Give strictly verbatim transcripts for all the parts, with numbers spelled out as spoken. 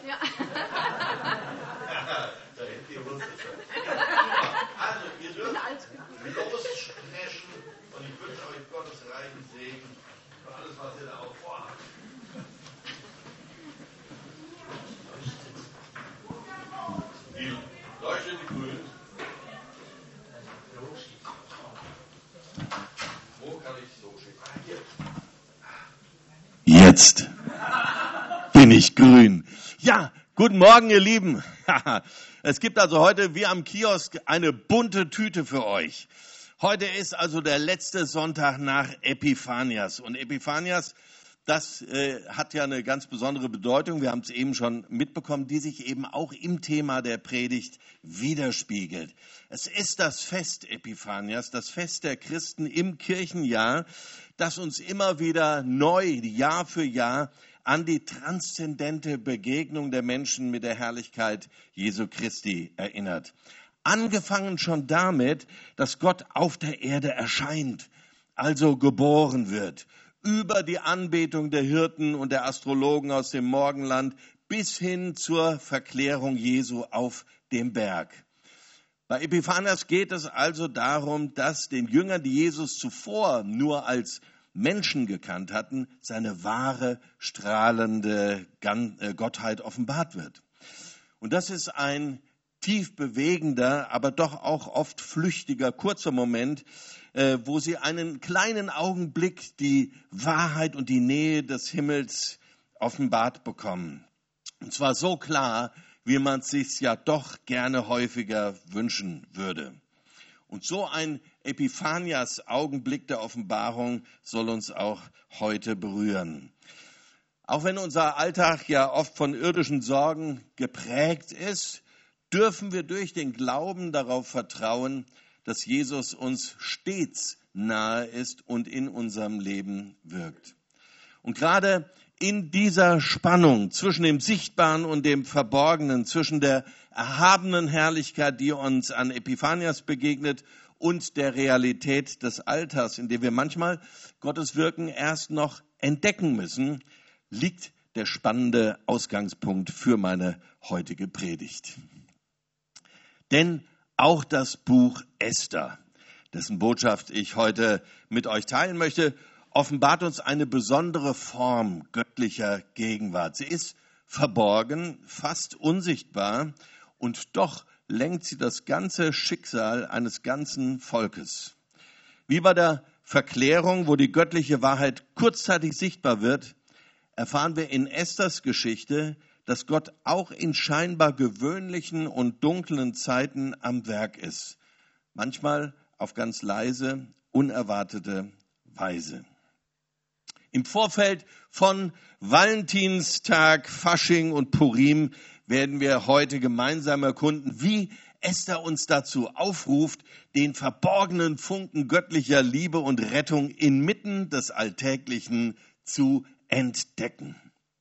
Ja. Da hättet ihr Lust. Also, ihr dürft lossprechen und ich wünsche euch Gottes reichen Segen für alles, was ihr da auch vorhabt. Die Leuchte, die grün. Wo kann ich so schicken? Hier. Jetzt bin ich grün. Ja, guten Morgen, ihr Lieben. Es gibt also heute wie am Kiosk eine bunte Tüte für euch. Heute ist also der letzte Sonntag nach Epiphanias. Und Epiphanias, das äh, hat ja eine ganz besondere Bedeutung. Wir haben es eben schon mitbekommen, die sich eben auch im Thema der Predigt widerspiegelt. Es ist das Fest Epiphanias, das Fest der Christen im Kirchenjahr, das uns immer wieder neu, Jahr für Jahr, an die transzendente Begegnung der Menschen mit der Herrlichkeit Jesu Christi erinnert. Angefangen schon damit, dass Gott auf der Erde erscheint, also geboren wird, über die Anbetung der Hirten und der Astrologen aus dem Morgenland bis hin zur Verklärung Jesu auf dem Berg. Bei Epiphanias geht es also darum, dass den Jüngern, die Jesus zuvor nur als Menschen gekannt hatten, seine wahre, strahlende Gottheit offenbart wird. Und das ist ein tief bewegender, aber doch auch oft flüchtiger, kurzer Moment, wo sie einen kleinen Augenblick die Wahrheit und die Nähe des Himmels offenbart bekommen. Und zwar so klar, wie man es sich ja doch gerne häufiger wünschen würde. Und so ein Epiphanias Augenblick der Offenbarung soll uns auch heute berühren. Auch wenn unser Alltag ja oft von irdischen Sorgen geprägt ist, dürfen wir durch den Glauben darauf vertrauen, dass Jesus uns stets nahe ist und in unserem Leben wirkt. Und gerade in dieser Spannung zwischen dem Sichtbaren und dem Verborgenen, zwischen der erhabenen Herrlichkeit, die uns an Epiphanias begegnet, und der Realität des Alters, in der wir manchmal Gottes Wirken erst noch entdecken müssen, liegt der spannende Ausgangspunkt für meine heutige Predigt. Denn auch das Buch Esther, dessen Botschaft ich heute mit euch teilen möchte, offenbart uns eine besondere Form göttlicher Gegenwart. Sie ist verborgen, fast unsichtbar und doch lenkt sie das ganze Schicksal eines ganzen Volkes. Wie bei der Verklärung, wo die göttliche Wahrheit kurzzeitig sichtbar wird, erfahren wir in Esthers Geschichte, dass Gott auch in scheinbar gewöhnlichen und dunklen Zeiten am Werk ist. Manchmal auf ganz leise, unerwartete Weise. Im Vorfeld von Valentinstag, Fasching und Purim werden wir heute gemeinsam erkunden, wie Esther uns dazu aufruft, den verborgenen Funken göttlicher Liebe und Rettung inmitten des Alltäglichen zu entdecken.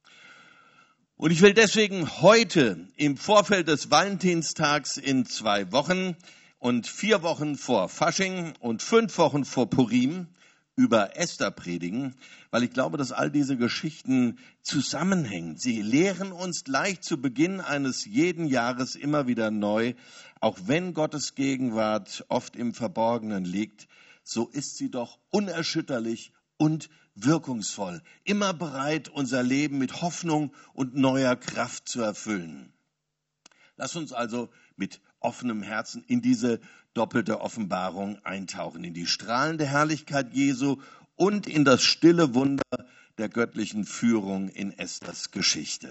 Und ich will deswegen heute im Vorfeld des Valentinstags in zwei Wochen und vier Wochen vor Fasching und fünf Wochen vor Purim über Esther predigen, weil ich glaube, dass all diese Geschichten zusammenhängen. Sie lehren uns gleich zu Beginn eines jeden Jahres immer wieder neu, auch wenn Gottes Gegenwart oft im Verborgenen liegt, so ist sie doch unerschütterlich und wirkungsvoll, immer bereit, unser Leben mit Hoffnung und neuer Kraft zu erfüllen. Lass uns also mit offenem Herzen in diese doppelte Offenbarung eintauchen, in die strahlende Herrlichkeit Jesu und in das stille Wunder der göttlichen Führung in Esthers Geschichte.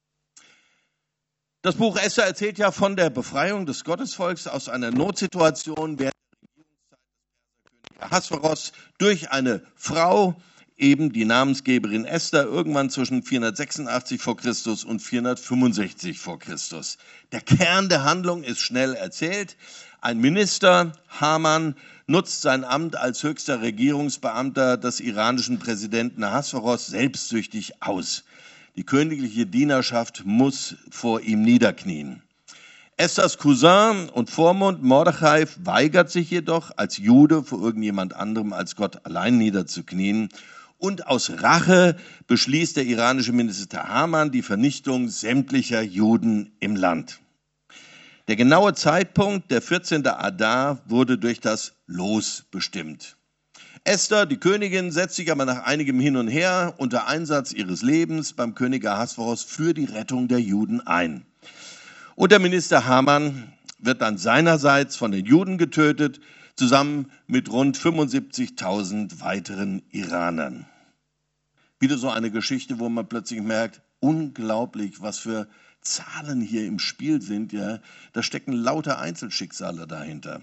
Das Buch Esther erzählt ja von der Befreiung des Gottesvolks aus einer Notsituation während der Regierungszeit des Perserkönigs Ahasveros durch eine Frau, eben die Namensgeberin Esther, irgendwann zwischen vierhundertsechsundachtzig vor Christus und vierhundertfünfundsechzig vor Christus. Der Kern der Handlung ist schnell erzählt. Ein Minister, Haman, nutzt sein Amt als höchster Regierungsbeamter des iranischen Präsidenten Ahasveros selbstsüchtig aus. Die königliche Dienerschaft muss vor ihm niederknien. Esthers Cousin und Vormund Mordechai weigert sich jedoch, als Jude vor irgendjemand anderem als Gott allein niederzuknien Und aus Rache beschließt der iranische Minister Haman die Vernichtung sämtlicher Juden im Land. Der genaue Zeitpunkt, der vierzehnte Adar, wurde durch das Los bestimmt. Esther, die Königin, setzt sich aber nach einigem Hin und Her unter Einsatz ihres Lebens beim König Ahasveros für die Rettung der Juden ein. Und der Minister Haman wird dann seinerseits von den Juden getötet, zusammen mit rund fünfundsiebzigtausend weiteren Iranern. Wieder so eine Geschichte, wo man plötzlich merkt, unglaublich, was für Zahlen hier im Spiel sind. Ja, da stecken lauter Einzelschicksale dahinter.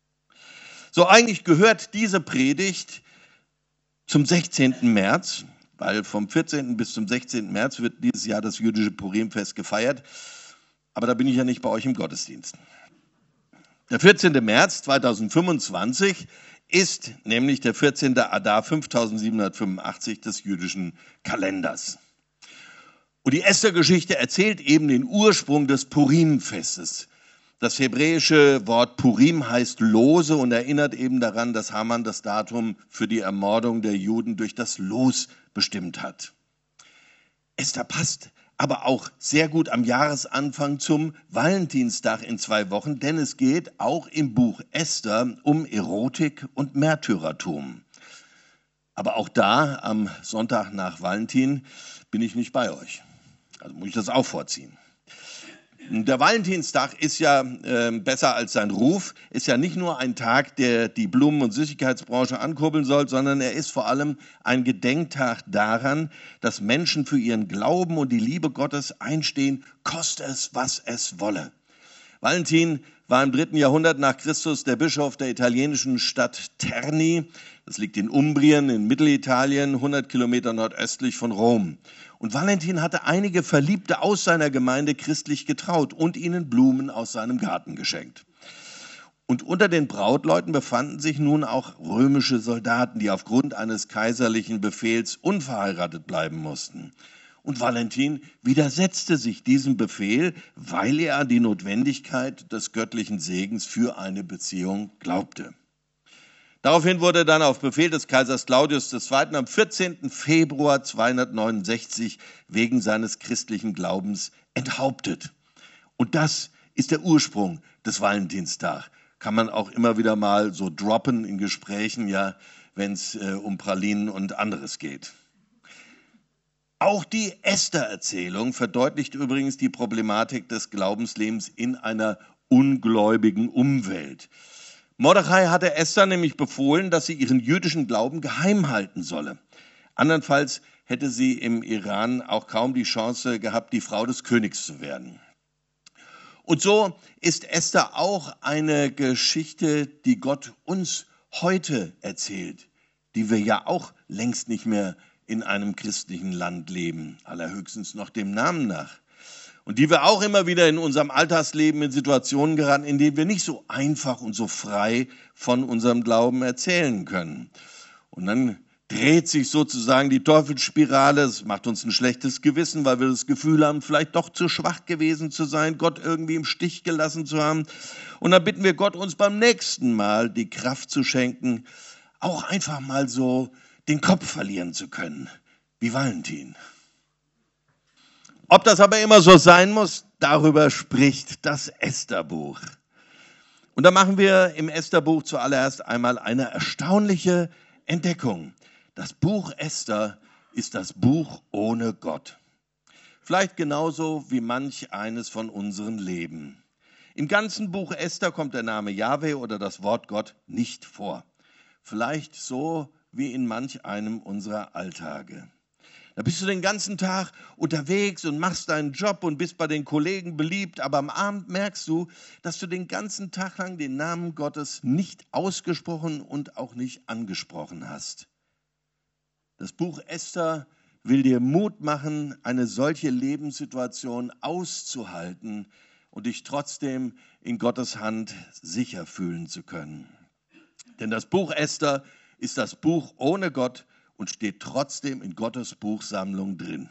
So, eigentlich gehört diese Predigt zum sechzehnten März, weil vom vierzehnten bis zum sechzehnten März wird dieses Jahr das jüdische Purimfest gefeiert. Aber da bin ich ja nicht bei euch im Gottesdienst. Der vierzehnte März zweitausendfünfundzwanzig ist nämlich der vierzehnte Adar fünftausendsiebenhundertfünfundachtzig des jüdischen Kalenders. Und die Esther-Geschichte erzählt eben den Ursprung des Purimfestes. Das hebräische Wort Purim heißt Lose und erinnert eben daran, dass Haman das Datum für die Ermordung der Juden durch das Los bestimmt hat. Esther passt aber auch sehr gut am Jahresanfang zum Valentinstag in zwei Wochen, denn es geht auch im Buch Esther um Erotik und Märtyrertum. Aber auch da, am Sonntag nach Valentin, bin ich nicht bei euch. Also muss ich das auch vorziehen. Der Valentinstag ist ja äh, besser als sein Ruf, ist ja nicht nur ein Tag, der die Blumen- und Süßigkeitsbranche ankurbeln soll, sondern er ist vor allem ein Gedenktag daran, dass Menschen für ihren Glauben und die Liebe Gottes einstehen, koste es, was es wolle. Valentin war im dritten Jahrhundert nach Christus der Bischof der italienischen Stadt Terni. Das liegt in Umbrien in Mittelitalien, hundert Kilometer nordöstlich von Rom. Und Valentin hatte einige Verliebte aus seiner Gemeinde christlich getraut und ihnen Blumen aus seinem Garten geschenkt. Und unter den Brautleuten befanden sich nun auch römische Soldaten, die aufgrund eines kaiserlichen Befehls unverheiratet bleiben mussten. Und Valentin widersetzte sich diesem Befehl, weil er an die Notwendigkeit des göttlichen Segens für eine Beziehung glaubte. Daraufhin wurde dann auf Befehl des Kaisers Claudius der Zweite. am vierzehnten Februar zweihundertneunundsechzig wegen seines christlichen Glaubens enthauptet. Und das ist der Ursprung des Valentinstags. Kann man auch immer wieder mal so droppen in Gesprächen, ja, wenn es äh, um Pralinen und anderes geht. Auch die Esther-Erzählung verdeutlicht übrigens die Problematik des Glaubenslebens in einer ungläubigen Umwelt. Mordechai hatte Esther nämlich befohlen, dass sie ihren jüdischen Glauben geheim halten solle. Andernfalls hätte sie im Iran auch kaum die Chance gehabt, die Frau des Königs zu werden. Und so ist Esther auch eine Geschichte, die Gott uns heute erzählt, die wir ja auch längst nicht mehr in einem christlichen Land leben, allerhöchstens noch dem Namen nach. Und die wir auch immer wieder in unserem Alltagsleben in Situationen geraten, in denen wir nicht so einfach und so frei von unserem Glauben erzählen können. Und dann dreht sich sozusagen die Teufelsspirale, es macht uns ein schlechtes Gewissen, weil wir das Gefühl haben, vielleicht doch zu schwach gewesen zu sein, Gott irgendwie im Stich gelassen zu haben. Und dann bitten wir Gott, uns beim nächsten Mal die Kraft zu schenken, auch einfach mal so den Kopf verlieren zu können, wie Valentin. Ob das aber immer so sein muss, darüber spricht das Estherbuch. Und da machen wir im Estherbuch zuallererst einmal eine erstaunliche Entdeckung. Das Buch Esther ist das Buch ohne Gott. Vielleicht genauso wie manch eines von unseren Leben. Im ganzen Buch Esther kommt der Name Jahwe oder das Wort Gott nicht vor. Vielleicht so wie in manch einem unserer Alltage. Da bist du den ganzen Tag unterwegs und machst deinen Job und bist bei den Kollegen beliebt, aber am Abend merkst du, dass du den ganzen Tag lang den Namen Gottes nicht ausgesprochen und auch nicht angesprochen hast. Das Buch Esther will dir Mut machen, eine solche Lebenssituation auszuhalten und dich trotzdem in Gottes Hand sicher fühlen zu können. Denn das Buch Esther ist das Buch ohne Gott und steht trotzdem in Gottes Buchsammlung drin.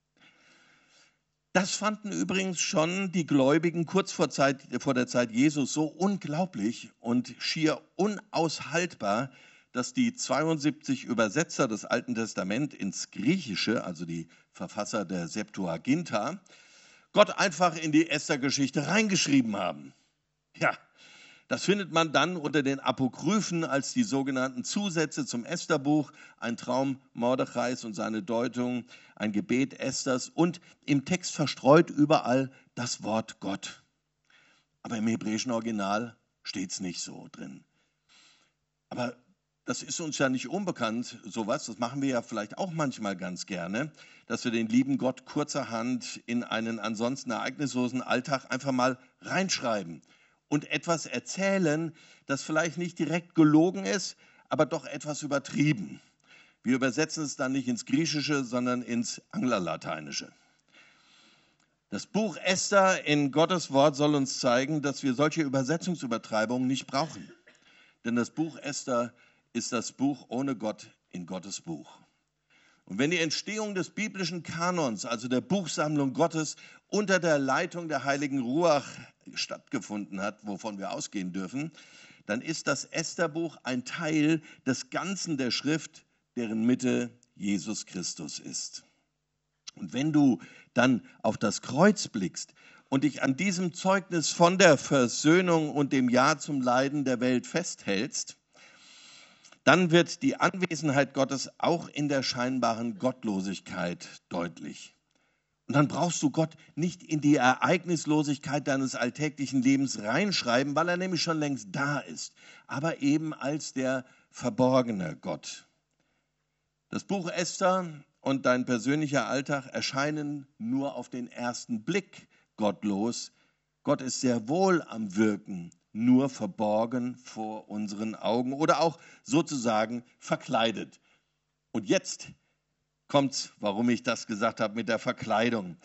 Das fanden übrigens schon die Gläubigen kurz vor, Zeit, vor der Zeit Jesus so unglaublich und schier unaushaltbar, dass die zweiundsiebzig Übersetzer des Alten Testaments ins Griechische, also die Verfasser der Septuaginta, Gott einfach in die Esther-Geschichte reingeschrieben haben. Ja, das findet man dann unter den Apokryphen als die sogenannten Zusätze zum Estherbuch, ein Traum Mordechais und seine Deutung, ein Gebet Esthers und im Text verstreut überall das Wort Gott. Aber im hebräischen Original steht es nicht so drin. Aber das ist uns ja nicht unbekannt, sowas. Das machen wir ja vielleicht auch manchmal ganz gerne, dass wir den lieben Gott kurzerhand in einen ansonsten ereignislosen Alltag einfach mal reinschreiben und etwas erzählen, das vielleicht nicht direkt gelogen ist, aber doch etwas übertrieben. Wir übersetzen es dann nicht ins Griechische, sondern ins Anglerlateinische. Das Buch Esther in Gottes Wort soll uns zeigen, dass wir solche Übersetzungsübertreibungen nicht brauchen. Denn das Buch Esther ist das Buch ohne Gott in Gottes Buch. Und wenn die Entstehung des biblischen Kanons, also der Buchsammlung Gottes, unter der Leitung der heiligen Ruach stattgefunden hat, wovon wir ausgehen dürfen, dann ist das Estherbuch ein Teil des Ganzen der Schrift, deren Mitte Jesus Christus ist. Und wenn du dann auf das Kreuz blickst und dich an diesem Zeugnis von der Versöhnung und dem Ja zum Leiden der Welt festhältst, dann wird die Anwesenheit Gottes auch in der scheinbaren Gottlosigkeit deutlich. Und dann brauchst du Gott nicht in die Ereignislosigkeit deines alltäglichen Lebens reinschreiben, weil er nämlich schon längst da ist, aber eben als der verborgene Gott. Das Buch Esther und dein persönlicher Alltag erscheinen nur auf den ersten Blick gottlos. Gott ist sehr wohl am Wirken, nur verborgen vor unseren Augen oder auch sozusagen verkleidet. Und jetzt kommt's, warum ich das gesagt habe mit der Verkleidung.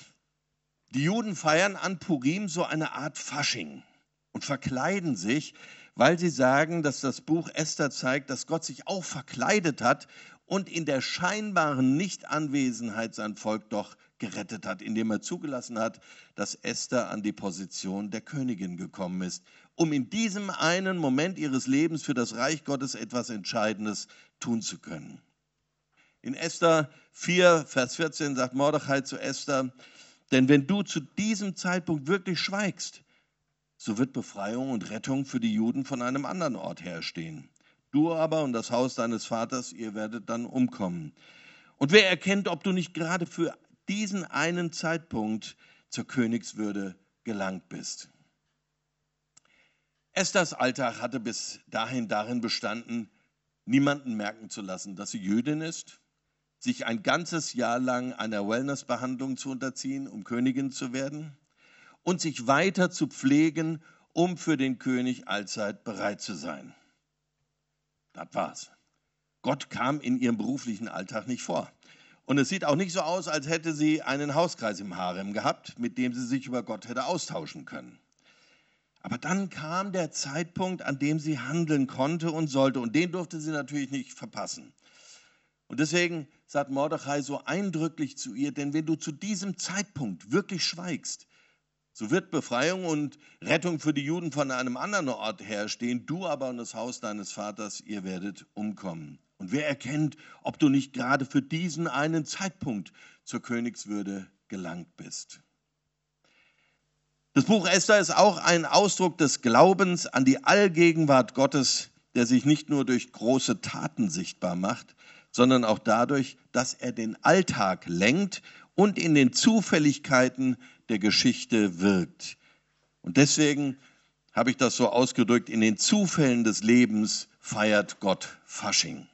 Die Juden feiern an Purim so eine Art Fasching und verkleiden sich, weil sie sagen, dass das Buch Esther zeigt, dass Gott sich auch verkleidet hat und in der scheinbaren Nichtanwesenheit sein Volk doch gerettet hat, indem er zugelassen hat, dass Esther an die Position der Königin gekommen ist, um in diesem einen Moment ihres Lebens für das Reich Gottes etwas Entscheidendes tun zu können. In Esther vier, Vers vierzehn sagt Mordechai zu Esther, denn wenn du zu diesem Zeitpunkt wirklich schweigst, so wird Befreiung und Rettung für die Juden von einem anderen Ort her stehen. Du aber und das Haus deines Vaters, ihr werdet dann umkommen. Und wer erkennt, ob du nicht gerade für diesen einen Zeitpunkt zur Königswürde gelangt bist? Esthers Alltag hatte bis dahin darin bestanden, niemanden merken zu lassen, dass sie Jüdin ist, sich ein ganzes Jahr lang einer Wellnessbehandlung zu unterziehen, um Königin zu werden und sich weiter zu pflegen, um für den König allzeit bereit zu sein. Das war's. Gott kam in ihrem beruflichen Alltag nicht vor. Und es sieht auch nicht so aus, als hätte sie einen Hauskreis im Harem gehabt, mit dem sie sich über Gott hätte austauschen können. Aber dann kam der Zeitpunkt, an dem sie handeln konnte und sollte. Und den durfte sie natürlich nicht verpassen. Und deswegen sagt Mordechai so eindrücklich zu ihr, denn wenn du zu diesem Zeitpunkt wirklich schweigst, so wird Befreiung und Rettung für die Juden von einem anderen Ort her stehen. Du aber und das Haus deines Vaters, ihr werdet umkommen. Und wer erkennt, ob du nicht gerade für diesen einen Zeitpunkt zur Königswürde gelangt bist? Das Buch Esther ist auch ein Ausdruck des Glaubens an die Allgegenwart Gottes, der sich nicht nur durch große Taten sichtbar macht, sondern auch dadurch, dass er den Alltag lenkt und in den Zufälligkeiten der Geschichte wirkt. Und deswegen habe ich das so ausgedrückt, in den Zufällen des Lebens feiert Gott Fasching.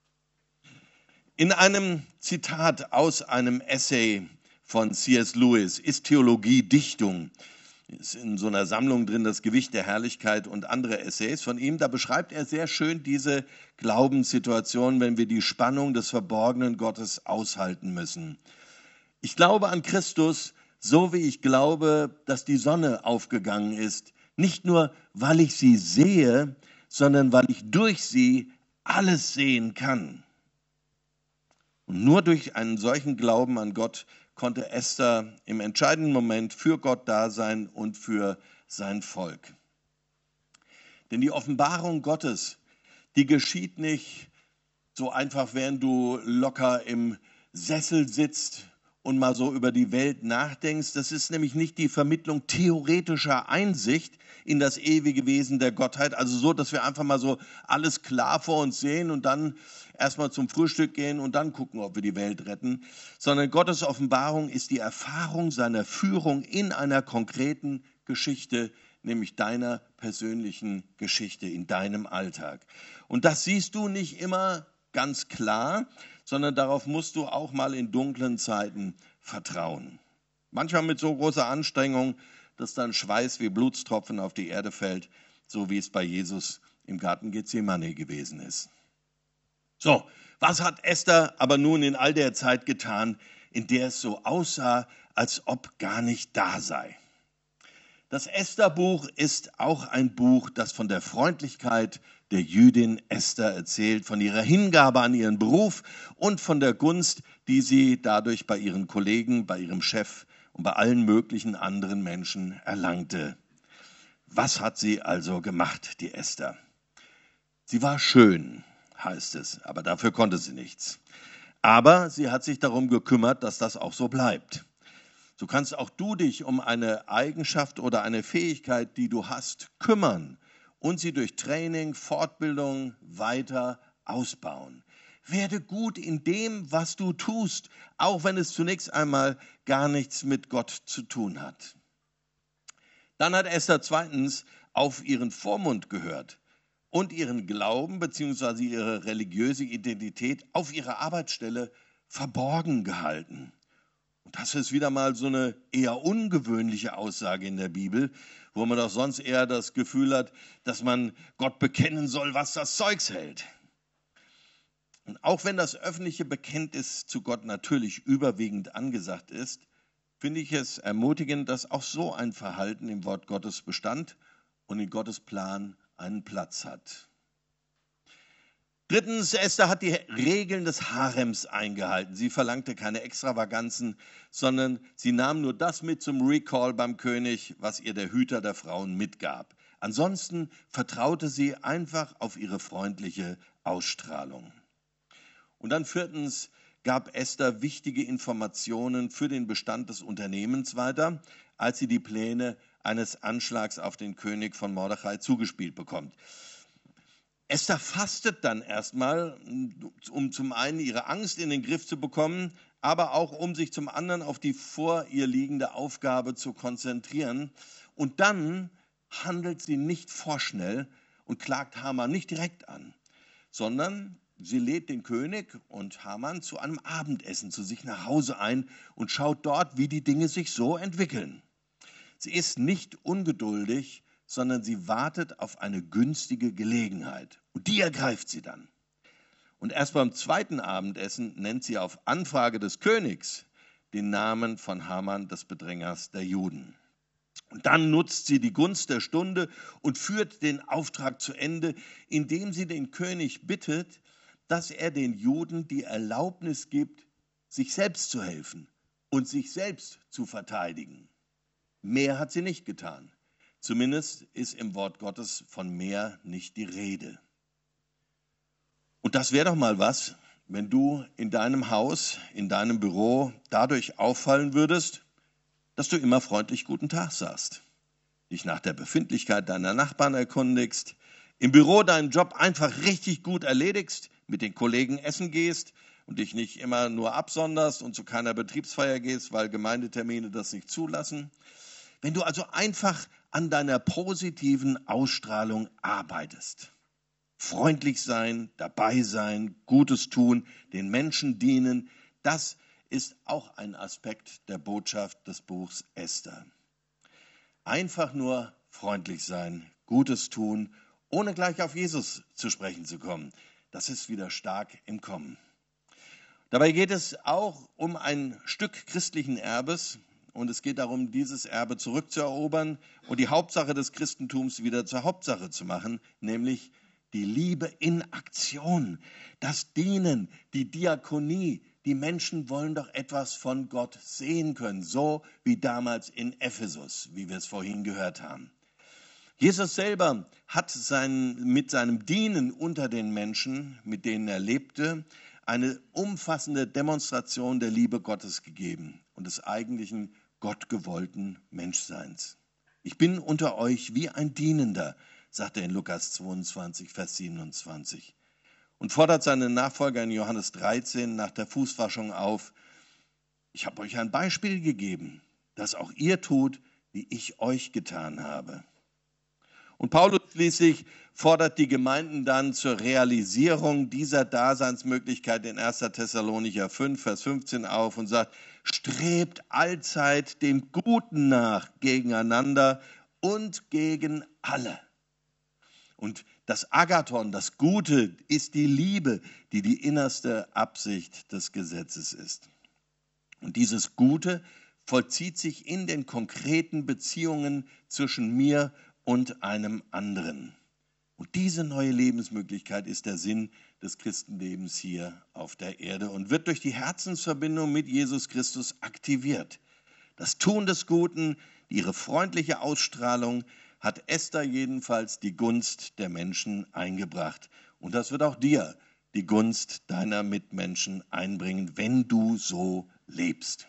In einem Zitat aus einem Essay von C S Lewis, Ist Theologie Dichtung? Ist in so einer Sammlung drin, das Gewicht der Herrlichkeit und andere Essays von ihm. Da beschreibt er sehr schön diese Glaubenssituation, wenn wir die Spannung des verborgenen Gottes aushalten müssen. Ich glaube an Christus, so wie ich glaube, dass die Sonne aufgegangen ist. Nicht nur, weil ich sie sehe, sondern weil ich durch sie alles sehen kann. Und nur durch einen solchen Glauben an Gott konnte Esther im entscheidenden Moment für Gott da sein und für sein Volk. Denn die Offenbarung Gottes die geschieht nicht so einfach, während du locker im Sessel sitzt und mal so über die Welt nachdenkst. Das ist nämlich nicht die Vermittlung theoretischer Einsicht in das ewige Wesen der Gottheit, also so, dass wir einfach mal so alles klar vor uns sehen und dann erstmal zum Frühstück gehen und dann gucken, ob wir die Welt retten, sondern Gottes Offenbarung ist die Erfahrung seiner Führung in einer konkreten Geschichte, nämlich deiner persönlichen Geschichte in deinem Alltag. Und das siehst du nicht immer ganz klar, sondern darauf musst du auch mal in dunklen Zeiten vertrauen. Manchmal mit so großer Anstrengung, dass dann Schweiß wie Blutstropfen auf die Erde fällt, so wie es bei Jesus im Garten Gethsemane gewesen ist. So, was hat Esther aber nun in all der Zeit getan, in der es so aussah, als ob gar nicht da sei? Das Esther-Buch ist auch ein Buch, das von der Freundlichkeit der Jüdin Esther erzählt, von ihrer Hingabe an ihren Beruf und von der Gunst, die sie dadurch bei ihren Kollegen, bei ihrem Chef und bei allen möglichen anderen Menschen erlangte. Was hat sie also gemacht, die Esther? Sie war schön, heißt es, aber dafür konnte sie nichts. Aber sie hat sich darum gekümmert, dass das auch so bleibt. So kannst auch du dich um eine Eigenschaft oder eine Fähigkeit, die du hast, kümmern und sie durch Training, Fortbildung weiter ausbauen. Werde gut in dem, was du tust, auch wenn es zunächst einmal gar nichts mit Gott zu tun hat. Dann hat Esther zweitens auf ihren Vormund gehört und ihren Glauben bzw. ihre religiöse Identität auf ihrer Arbeitsstelle verborgen gehalten. Und das ist wieder mal so eine eher ungewöhnliche Aussage in der Bibel, wo man doch sonst eher das Gefühl hat, dass man Gott bekennen soll, was das Zeugs hält. Und auch wenn das öffentliche Bekenntnis zu Gott natürlich überwiegend angesagt ist, finde ich es ermutigend, dass auch so ein Verhalten im Wort Gottes bestand und in Gottes Plan einen Platz hat. Drittens, Esther hat die Regeln des Harems eingehalten. Sie verlangte keine Extravaganzen, sondern sie nahm nur das mit zum Recall beim König, was ihr der Hüter der Frauen mitgab. Ansonsten vertraute sie einfach auf ihre freundliche Ausstrahlung. Und dann viertens gab Esther wichtige Informationen für den Bestand des Unternehmens weiter, als sie die Pläne eines Anschlags auf den König von Mordechai zugespielt bekommt. Esther fastet dann erstmal, um zum einen ihre Angst in den Griff zu bekommen, aber auch um sich zum anderen auf die vor ihr liegende Aufgabe zu konzentrieren. Und dann handelt sie nicht vorschnell und klagt Haman nicht direkt an, sondern sie lädt den König und Haman zu einem Abendessen zu sich nach Hause ein und schaut dort, wie die Dinge sich so entwickeln. Sie ist nicht ungeduldig, sondern sie wartet auf eine günstige Gelegenheit. Und die ergreift sie dann. Und erst beim zweiten Abendessen nennt sie auf Anfrage des Königs den Namen von Haman, des Bedrängers der Juden. Und dann nutzt sie die Gunst der Stunde und führt den Auftrag zu Ende, indem sie den König bittet, dass er den Juden die Erlaubnis gibt, sich selbst zu helfen und sich selbst zu verteidigen. Mehr hat sie nicht getan. Zumindest ist im Wort Gottes von mehr nicht die Rede. Und das wäre doch mal was, wenn du in deinem Haus, in deinem Büro dadurch auffallen würdest, dass du immer freundlich guten Tag sagst, dich nach der Befindlichkeit deiner Nachbarn erkundigst, im Büro deinen Job einfach richtig gut erledigst, mit den Kollegen essen gehst und dich nicht immer nur absonderst und zu keiner Betriebsfeier gehst, weil Gemeindetermine das nicht zulassen. Wenn du also einfach an deiner positiven Ausstrahlung arbeitest. Freundlich sein, dabei sein, Gutes tun, den Menschen dienen, das ist auch ein Aspekt der Botschaft des Buchs Esther. Einfach nur freundlich sein, Gutes tun, ohne gleich auf Jesus zu sprechen zu kommen. Das ist wieder stark im Kommen. Dabei geht es auch um ein Stück christlichen Erbes, und es geht darum, dieses Erbe zurückzuerobern und die Hauptsache des Christentums wieder zur Hauptsache zu machen, nämlich die Liebe in Aktion, das Dienen, die Diakonie. Die Menschen wollen doch etwas von Gott sehen können, so wie damals in Ephesus, wie wir es vorhin gehört haben. Jesus selber hat sein, mit seinem Dienen unter den Menschen, mit denen er lebte, eine umfassende Demonstration der Liebe Gottes gegeben und des eigentlichen gottgewollten Menschseins. Ich bin unter euch wie ein Dienender, sagt er in Lukas zweiundzwanzig, Vers siebenundzwanzig. Und fordert seine Nachfolger in Johannes dreizehn nach der Fußwaschung auf: Ich habe euch ein Beispiel gegeben, dass auch ihr tut, wie ich euch getan habe. Und Paulus schließlich fordert die Gemeinden dann zur Realisierung dieser Daseinsmöglichkeit in erster Thessalonicher fünf, Vers fünfzehn auf und sagt: Strebt allzeit dem Guten nach gegeneinander und gegen alle. Und das Agathon, das Gute, ist die Liebe, die die innerste Absicht des Gesetzes ist. Und dieses Gute vollzieht sich in den konkreten Beziehungen zwischen mir und einem anderen. Und diese neue Lebensmöglichkeit ist der Sinn des Christenlebens hier auf der Erde und wird durch die Herzensverbindung mit Jesus Christus aktiviert. Das Tun des Guten, ihre freundliche Ausstrahlung hat Esther jedenfalls die Gunst der Menschen eingebracht. Und das wird auch dir die Gunst deiner Mitmenschen einbringen, wenn du so lebst.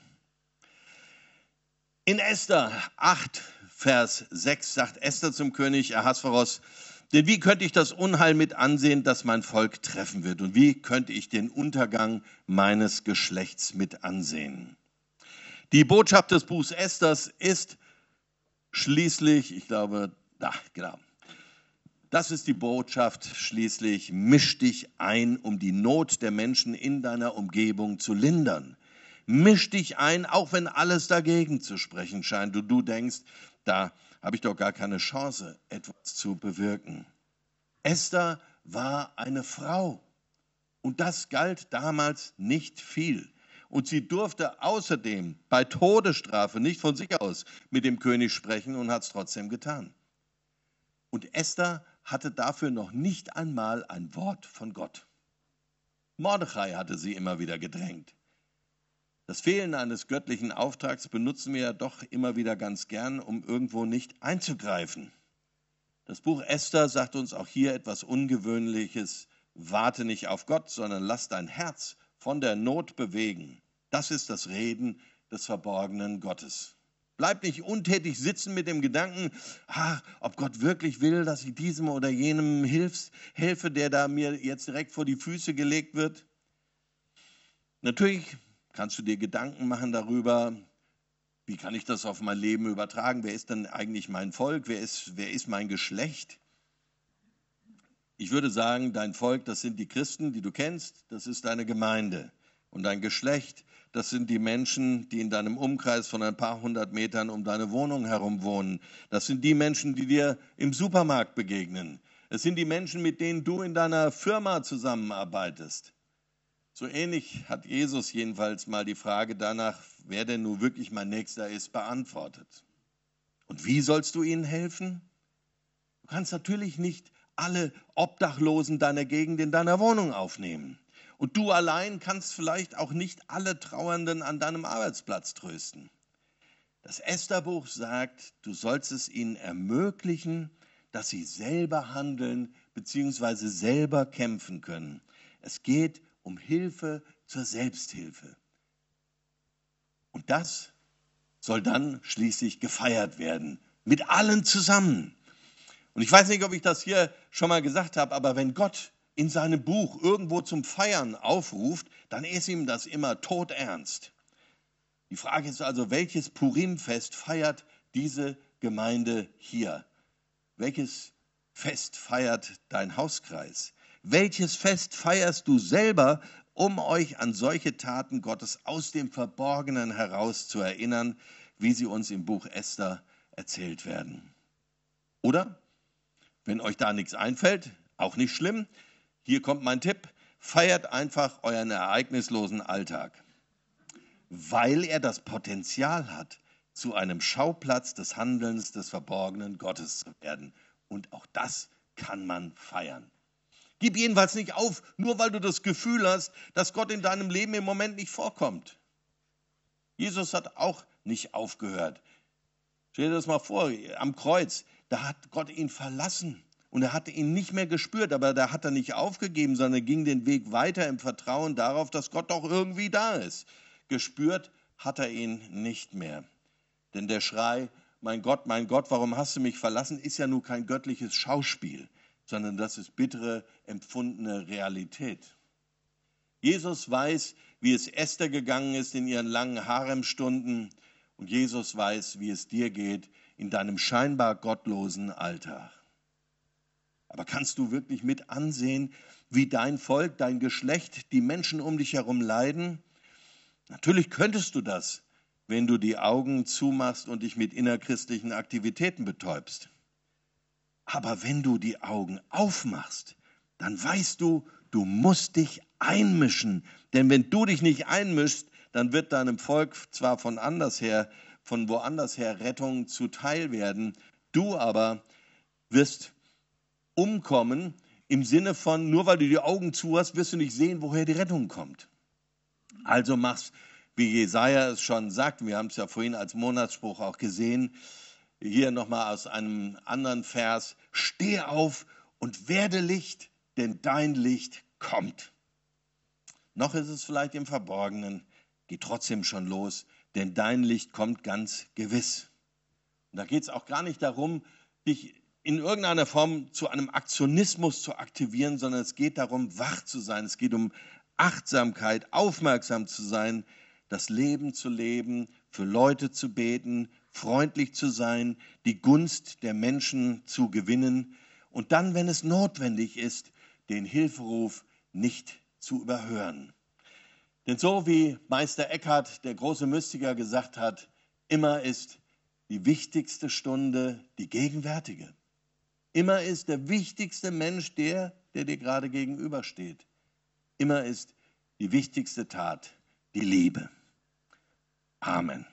In Esther acht, Vers sechs sagt Esther zum König Ahasveros: Denn wie könnte ich das Unheil mit ansehen, das mein Volk treffen wird? Und wie könnte ich den Untergang meines Geschlechts mit ansehen? Die Botschaft des Buchs Esthers ist schließlich, ich glaube, da, genau. Das ist die Botschaft schließlich: Misch dich ein, um die Not der Menschen in deiner Umgebung zu lindern. Misch dich ein, auch wenn alles dagegen zu sprechen scheint. Und du denkst, da habe ich doch gar keine Chance, etwas zu bewirken. Esther war eine Frau. Und das galt damals nicht viel. Und sie durfte außerdem bei Todesstrafe nicht von sich aus mit dem König sprechen und hat es trotzdem getan. Und Esther hatte dafür noch nicht einmal ein Wort von Gott. Mordechai hatte sie immer wieder gedrängt. Das Fehlen eines göttlichen Auftrags benutzen wir ja doch immer wieder ganz gern, um irgendwo nicht einzugreifen. Das Buch Esther sagt uns auch hier etwas Ungewöhnliches: Warte nicht auf Gott, sondern lass dein Herz von der Not bewegen. Das ist das Reden des verborgenen Gottes. Bleib nicht untätig sitzen mit dem Gedanken, ach, ob Gott wirklich will, dass ich diesem oder jenem hilfs, helfe, der da mir jetzt direkt vor die Füße gelegt wird. Natürlich kannst du dir Gedanken machen darüber, wie kann ich das auf mein Leben übertragen? Wer ist denn eigentlich mein Volk? Wer ist, wer ist mein Geschlecht? Ich würde sagen, dein Volk, das sind die Christen, die du kennst, das ist deine Gemeinde. Und dein Geschlecht, das sind die Menschen, die in deinem Umkreis von ein paar hundert Metern um deine Wohnung herum wohnen. Das sind die Menschen, die dir im Supermarkt begegnen. Es sind die Menschen, mit denen du in deiner Firma zusammenarbeitest. So ähnlich hat Jesus jedenfalls mal die Frage danach, wer denn nun wirklich mein Nächster ist, beantwortet. Und wie sollst du ihnen helfen? Du kannst natürlich nicht alle Obdachlosen deiner Gegend in deiner Wohnung aufnehmen. Und du allein kannst vielleicht auch nicht alle Trauernden an deinem Arbeitsplatz trösten. Das Estherbuch sagt, du sollst es ihnen ermöglichen, dass sie selber handeln bzw. selber kämpfen können. Es geht um Hilfe zur Selbsthilfe. Und das soll dann schließlich gefeiert werden, mit allen zusammen. Und ich weiß nicht, ob ich das hier schon mal gesagt habe, aber wenn Gott in seinem Buch irgendwo zum Feiern aufruft, dann ist ihm das immer todernst. Die Frage ist also, welches Purimfest feiert diese Gemeinde hier? Welches Fest feiert dein Hauskreis? Welches Fest feierst du selber, um euch an solche Taten Gottes aus dem Verborgenen heraus zu erinnern, wie sie uns im Buch Esther erzählt werden? Oder, wenn euch da nichts einfällt, auch nicht schlimm, hier kommt mein Tipp: Feiert einfach euren ereignislosen Alltag, weil er das Potenzial hat, zu einem Schauplatz des Handelns des verborgenen Gottes zu werden. Und auch das kann man feiern. Gib jedenfalls nicht auf, nur weil du das Gefühl hast, dass Gott in deinem Leben im Moment nicht vorkommt. Jesus hat auch nicht aufgehört. Stell dir das mal vor, am Kreuz, da hat Gott ihn verlassen. Und er hatte ihn nicht mehr gespürt, aber da hat er nicht aufgegeben, sondern er ging den Weg weiter im Vertrauen darauf, dass Gott doch irgendwie da ist. Gespürt hat er ihn nicht mehr. Denn der Schrei, mein Gott, mein Gott, warum hast du mich verlassen, ist ja nur kein göttliches Schauspiel, sondern das ist bittere, empfundene Realität. Jesus weiß, wie es Esther gegangen ist in ihren langen Haremstunden, und Jesus weiß, wie es dir geht in deinem scheinbar gottlosen Alltag. Aber kannst du wirklich mit ansehen, wie dein Volk, dein Geschlecht, die Menschen um dich herum leiden? Natürlich könntest du das, wenn du die Augen zumachst und dich mit innerchristlichen Aktivitäten betäubst. Aber wenn du die Augen aufmachst, dann weißt du, du musst dich einmischen. Denn wenn du dich nicht einmischst, dann wird deinem Volk zwar von anders her, von woanders her Rettung zuteil werden. Du aber wirst umkommen im Sinne von, nur weil du die Augen zu hast, wirst du nicht sehen, woher die Rettung kommt. Also mach's, wie Jesaja es schon sagt, wir haben es ja vorhin als Monatsspruch auch gesehen, hier nochmal aus einem anderen Vers, steh auf und werde Licht, denn dein Licht kommt. Noch ist es vielleicht im Verborgenen, geh trotzdem schon los, denn dein Licht kommt ganz gewiss. Und da geht es auch gar nicht darum, dich in irgendeiner Form zu einem Aktionismus zu aktivieren, sondern es geht darum, wach zu sein. Es geht um Achtsamkeit, aufmerksam zu sein, das Leben zu leben, für Leute zu beten, freundlich zu sein, die Gunst der Menschen zu gewinnen und dann, wenn es notwendig ist, den Hilferuf nicht zu überhören. Denn so wie Meister Eckhart, der große Mystiker, gesagt hat, immer ist die wichtigste Stunde die gegenwärtige. Immer ist der wichtigste Mensch der, der dir gerade gegenübersteht. Immer ist die wichtigste Tat die Liebe. Amen.